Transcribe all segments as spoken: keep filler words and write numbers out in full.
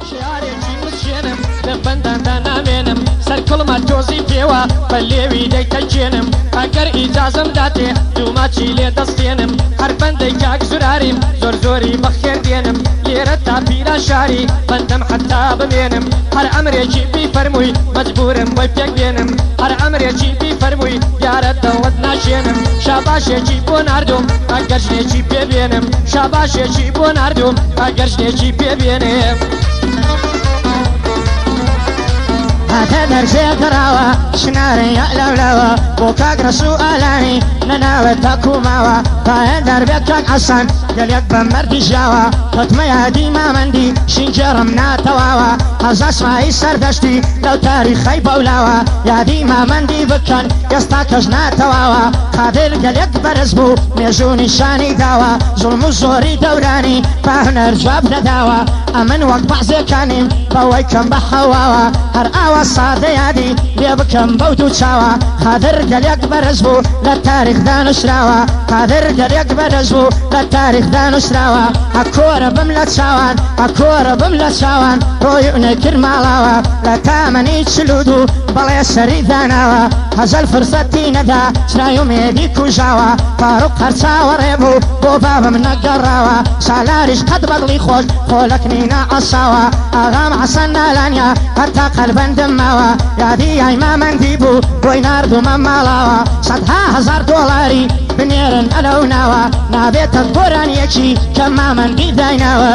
شیارێکی مچێنم لە بەنداندا نامێنم سەر کڵمە تۆزی پێوە بە لێوی دەیتەجێنم ئەگەر ئیجازەم داتێ دووماچی لێ دەستێنم هەر بەندەی کاک زوراریم زۆر زۆری بەخێر دێنم لێرە تا پیرە شاری بەندەم حەتا بمێنم هەر ئەمرێکی بیفەرمووی مەجبورم بۆی پێک بێنم هەر ئەمرێکی بیفەرمووی یارە دەوڵەت ناشێنم شاباشێکی بۆ ناردوم ئەگەر ژنێکی پێبێنم شاباشێکی بۆ ناردوم ئەگەر ژنێکی پێبێنم هاتە دەرزێکراوە شنارەی لەولەوە بۆ کاک ڕەسوئالانی نەناوە تاکوماوە پایە دەربێت کاک حەسەن گەلێک بە مەردی ژاوە کەوتمە یادی مامەندی شینجێڕم ناتەواوە هەزار سمایی سەردەشتی لەو تاریخەی بەولاوە یادی مامەندی بکەن ئێستا کەس ناتەواوە قادر گەلێک بەرز بوو مێژوو نیشانی داوە زوڵم و زۆری دەورانی با هونەر جواب دەداوە ئەمن وەک بەعزێکانیم بەوەی کەم بە حەواوە هەر ئاوە سادە یادی لێ بکەم بەو دوو چاوە قادر گەلێک بەرز بوو لە تاریخدا نووسراوە قادر گەلێک بەرز بوو لە تاریخدا نووسراوە ئەکۆرە بم لە چاوان ئەکۆرە بم لە چاوان ڕۆی نەکرد ماڵاوە لە تامەنی چلود و بەڵێ سەری داناوە هەزەل فرسەتی نەدا چرای و مێدی کوژاوە فاروق هەر چاوەڕێ بوو بۆ بابم نەگەڕاوە سالاریش قەت بەدڵی خۆش خۆلەکنی نائەساوە ئاغام حەسەن نالانیا هەرتا قەلبەندم ماوە یادی یای مامەندی بوو بۆی ناردومە ماڵاوە سەدها هەزار دۆڵاری بنێرن ئەلەو ناوە نابێتە گۆرانیەکی کە مامەندی دایناوە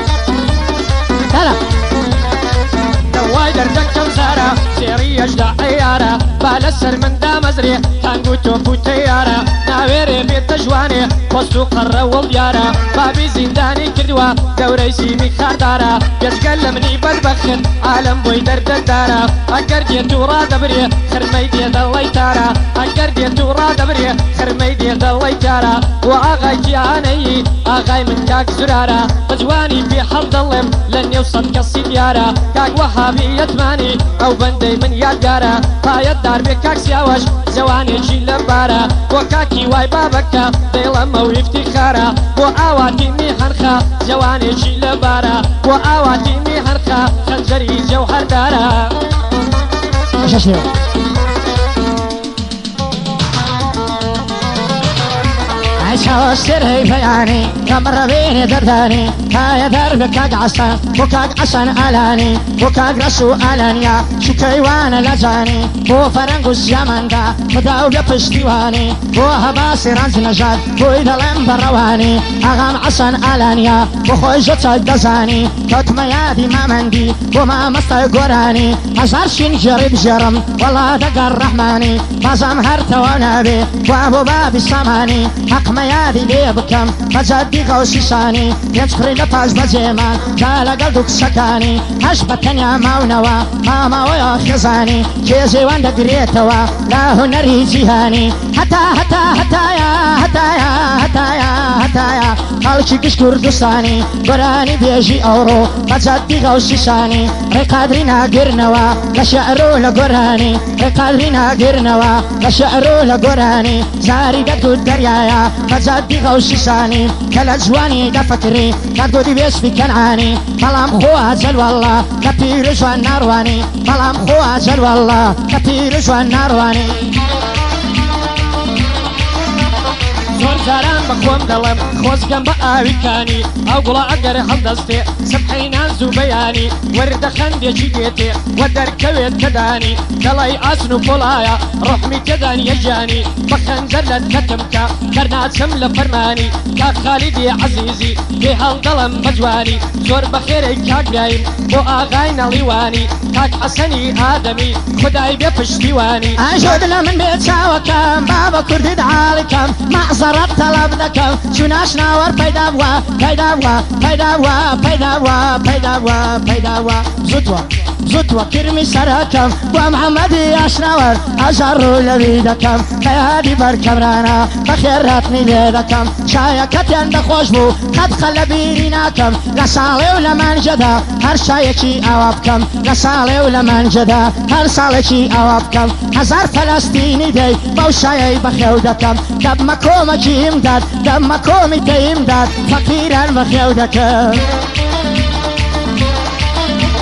وای دەردەکەم زارە سێری هەژدا عەیارە با لەسەر مندا مەزرێ تانگ و تۆپ و تەیارە ناوێرێ بێتە جوانێ پۆست و قەڕە وەڵیارە بابی زیندانی کردووە گەورەی سیمی خاردارە گەشگەل لە منی بەدبەخت عالەم بۆی دەردەدارە ئەگەر دێت و ڕادەبرێ خرمەی دێ دەڵی تارە ئەگەر دێت و ڕادەبرێ خرمەی دێ دەڵی تارە و ئاغای گیانەیی ئاغای من کاک زورارە بە جوانی پێ هەڵ دەڵێم لە نێو سەد کەسی دیارە کاک وەهابی یەتمانی ئەو بەندەی من یادگارە پایەت داربێ کاک سیاوەش جوانێکی لەبارە بۆ کاکی وای بابەکە دەیڵەمە و ئیفتیخارە بۆ ئاواتی میهەنخە جوانێکی لەبارە بۆ ئاواتی میهەنخە خەنجەری جەوهەردارە شاوەستر هەی بەیانی کەمڕەبێنێ دەردانی تایە دەربێ کاک حەسەن بۆ کاک حەسەن ئالانی بۆ کاک ڕەسوئالانیا شوکەیوانە لەجانی بۆ فەرەنگ و زیامەندا خدا و بێ پشتیوانی بۆ هەباسی ڕەنج نەژاد بۆی دەڵێم بەڕەوانی ئاغام حەسەن ئالانیا بۆ خۆی زۆر چاک دەزانی کەوتمە یادی مامەندی بۆ مامەستای گۆرانی هەزار شین گێڕی بژێڕم وەڵا دەگەڕ ڕەحمانی بازام هەرتەوە نابێ وا بۆ بابی سامانی حەقمە یادی لێ بکەم بەجەدی غەوسی سانی پێنج خوڕی لە پاش بەجێمان جا لەگەڵ دوو کچەکانی هەش بە تەنیا ماونەوە ماماوەیە خێزانی کێزێوان دەگرێتەوە لا هونەری جیهانی هەتا هەتا هەتایە هەتایە هەتایە هەتایە خەڵکی گشت کوردستانی گۆرانی بێژی ئەوڕۆ بەجەدی غەوسی سانی ڕێقادری ناگرنەوە لە شەعر و لە گۆرانی ڕێقادری ناگرنەوە لە شەعر و لە گۆرانی زاری دەرد دەریایە بەجەدی غەوسی سانی کە لە جوانی دەفەکری کەرگۆدی وێستی کەنعانی بەڵام خۆ ئەجەل وەڵڵا کە پیر جوان ناڕوانی بەڵام خۆ ئەجەل وەڵڵا کە پیر جوان ناڕوانی زۆر جاران بە خۆم دەڵێم خۆزگەم بە ئاویکانی ئەو گوڵە ئەگەر هەڵدەستێ سبحەی ناز و بەیانی وەردە خەندێکی دێتێ وە دەرکەوێت کەدانی دەڵی ئاسن و پۆڵایە ڕەحمی تێدان یەجانی بە خەنجەر لە کەتمکە کەرناچەم لە فەرمانی کاک خالیدی عەزیزی پێ هەڵدەڵم بە جوانی زۆر بەخێرەی کاک برایم بۆ ئاغای نەڵیوانی کاک حەسەنی ئادەمی خودای بێ پشتیوانی ئاژۆد لە من بێ چاوەکەم بابە کوردی دعاڵیکەم مەعزەرەت تەڵەب دەکەم چوناش ناوەڕ پەیدا بووە پەیدا بووە پەیدا بووە پەیدا بووە پەیدا بووە پەیدا بووە زووتوە زووتوە کرمی سەرەکەم بۆ محەممەدی ئاشناوەر ئەژار ڕوو لەوی دەکەم بەیادی بەرکەمرانە بەخێرهاتنی لێ دەکەم شایەکەتیان دەخۆش بوو قەتخە لە بیری ناکەم لە ساڵێ و لە مانجەدا هەر شایەکی ئاوا بکەم لە ساڵێ و لە مانجەدا هەر ساڵێکی ئاوا بکەم هەزار فەلەستینی دەی بەو شایەی بەخێو دەکەم دەبمە کۆمەکیم داد دەبمە کۆمی دەیم داد فەقیران بەخێو دەکەم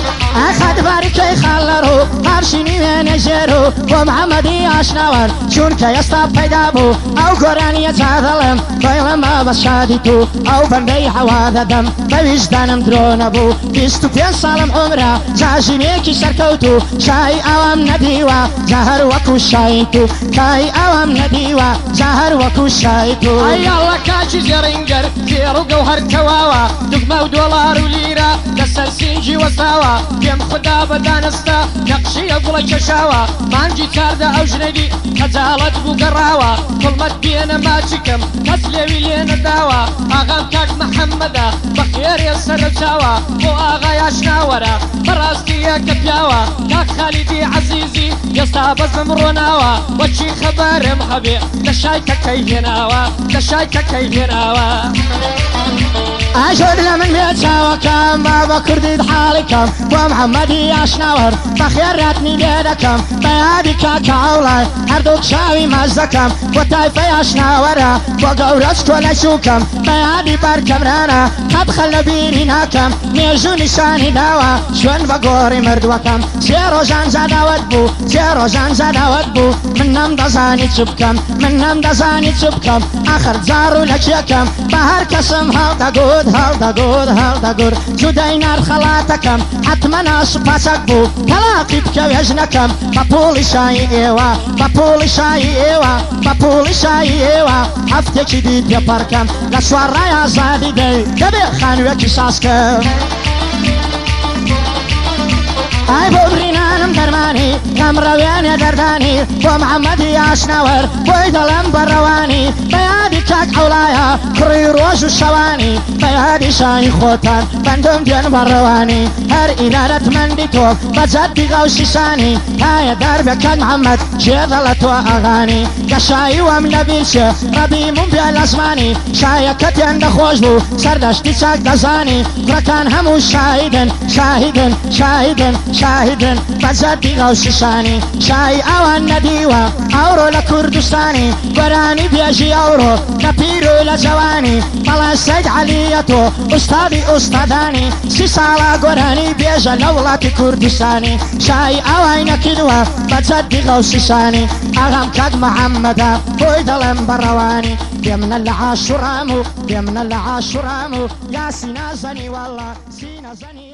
عرشني من جيرو ومحمدي اشناور شون كيستا بيدابو او قراني يتعظلم بيلا ما بشاديتو او بندي حواذا دم بوجدانم درونبو بيستو بين صالم عمره جاجينيكي شركوتو شاي اوام نديوا زهر وكو شايتو كاي اوام نديوا زهر وكو شايتو اي الله كاجي زرينجر زيرو جوهر كواوا دقمة ودولار وليرة كسر سنجي وساوا بيم خدا بدانستا نقشي يقول ششاوا مانجي تاردا او جنيدي خجالت بقراوا كلمت بينا ما تشكم كسلي لينا داوا اغام كاك محمدا بخير يسر الشاوا بو اغا ياشناورا براستي يا كبياوا كاك خالدي عزيزي يصاب زمروناوا وشي خبر مخبي لشايك كيهناوا لشايك كيهناوا أشهد لمن بيتساوى كم بابا كردي حالكم ومحمدي أشناور بخيرتني بيدكم بيادي كاكاولاي أردوك شاوي مزكم وطايفة أشناورا وقورتك ونشوكم بيادي باركم رانا قد خل بيريناكم ميجو نشاني داوا شون بقوري مردوكم سيرو جان زادا ودبو سيرو جان زادا ودبو منم دزاني تشبكم منم دزاني تشبكم آخر زارو لكيكم بهر كسم هاو دقود هاو دقود هاو دقود جودينا الخلاتكم حتمنا سباسك بو تلاقي بكويجنكم بابولي شاي ايوا بابولي شاي ايوا بابولي شاي ايوا حفتك جديد يباركم لسوار رايا زادي دي كبير خانوكي ساسكم اي بوبرينانم درماني كم رويان يا درداني ومحمدي اشناور ويدلم برواني بيادي كاك عولايا كري روج الشواني بيادي شاي خوتان بندم دين برواني هر إدارة منديتو بجدي غوشي شاني هاي درب كاك محمد جيدلت واغاني كشاي ومنبيش ربي مبيا الاسماني شاي كتين دخوشبو سردشتي شاك دزاني فركان همو شاهدن شاهدن شاهدن شاهدن بزدي غوشي شاني شاي اوان نديوة اورو لكردستاني قراني بيجي اورو كبيرو لجواني طلع سيد عليتو استاذي استاذاني سيسالا قراني بيجي لولاتي كردستاني شاي اوان كدوة بزدي غوشي شاني اغام كاك محمدا بويدلم برواني بيمن العاشرامو بيمن العاشرامو يا سينا زني والله سينا زني